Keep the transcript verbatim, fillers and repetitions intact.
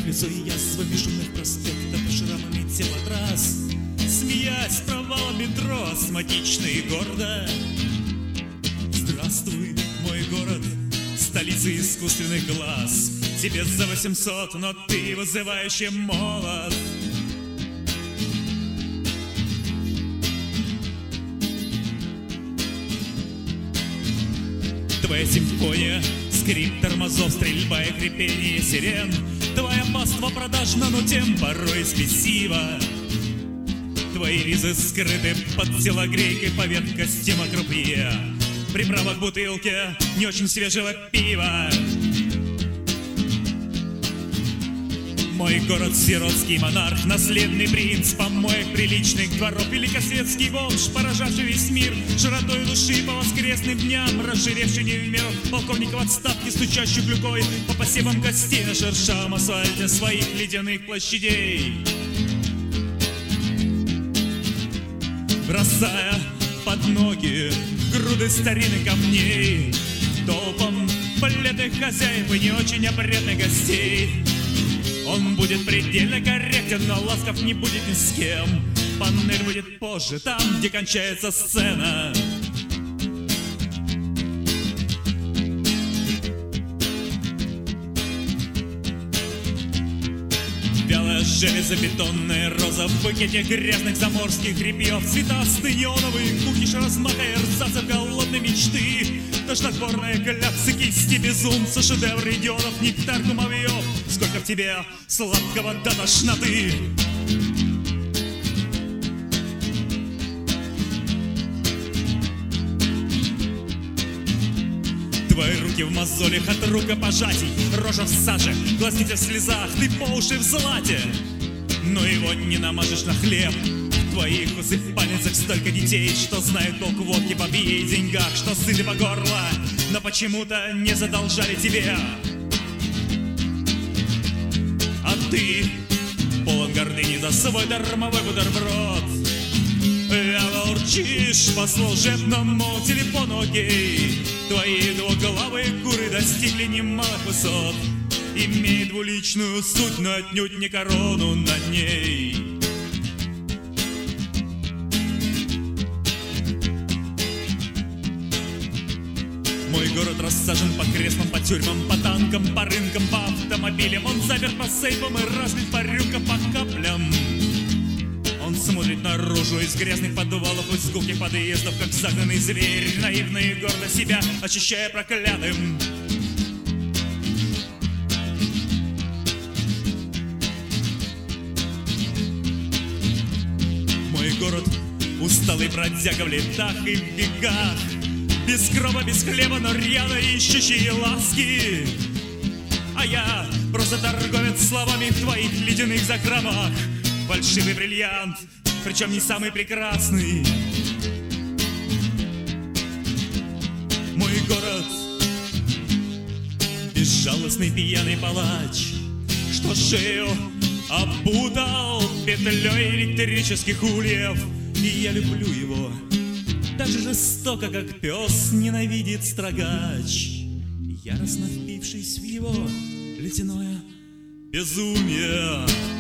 лицо и язвами шумных проспектов, шрамами теплотрасс, смеясь провалом метро, астматично и гордо. Здравствуй, мой город, столица искусственных глаз. Тебе за восемьсот, но ты вызывающе молод. Твоя симфония, скрип тормозов, стрельба и хрипение сирен. Твоя паства продажна, но тем порой спесива. Твои ризы скрыты под телогрейкой поверх костюма крупье. Приправа к бутылке не очень свежего пива. Мой город — сиротский монарх, наследный принц помоек приличных дворов, великосветский бомж, поражавший весь мир широтой души по воскресным дням, разжиревший не в меру полковник в отставке, стучащий клюкой по посевам гостей на шершавом асфальте своих ледяных площадей. Бросая под ноги груды старинных камней, толпам бледных хозяев и не очень опрятных гостей, он будет предельно корректен, но ласков не будет ни с кем. Панель будет позже, там, где кончается сцена. Вялая железобетонная роза в букете грязных заморских репьев, цветастый неоновый кукиш размаха и рзаца голодной мечты, тошнотворные кляксы кисти безумца, шедевр идиотов, нектар кумовьев. Сколько в тебе сладкого до тошноты. Твои руки в мозолях от рукопожатий, рожа в саже, глазницы в слезах, ты по уши в злате. Но его не намажешь на хлеб. В твоих усыпальницах столько детей, что знают толк водки, бабье и деньгах, что сыты по горло, но почему-то не задолжали тебе. А ты полон гордыни за свой дармовой бутерброд. Вяло урчишь по служебному телефону, окей. Твои двуглавые куры достигли немалых высот, имея двуличную суть, но отнюдь не корону на ней. Мой город рассажен по креслам, по тюрьмам, по танкам, по рынкам, по автомобилям. Он заперт по сейфам и разлит по рюмкам, по каплям. Он смотрит наружу из грязных подвалов, из гулких подъездов, как загнанный зверь, наивно и гордо себя ощущая проклятым. Мой город усталый бродяга в летах и в бегах, без крова, без хлеба, но рьяно ищущие ласки. А я просто торговец словами в твоих ледяных закромах. Фальшивый бриллиант, причем не самый прекрасный. Мой город — безжалостный пьяный палач, что шею опутал петлей электрических ульев. И я люблю его так же жестоко, как пес ненавидит строгач, яростно впившись в его ледяное безумие.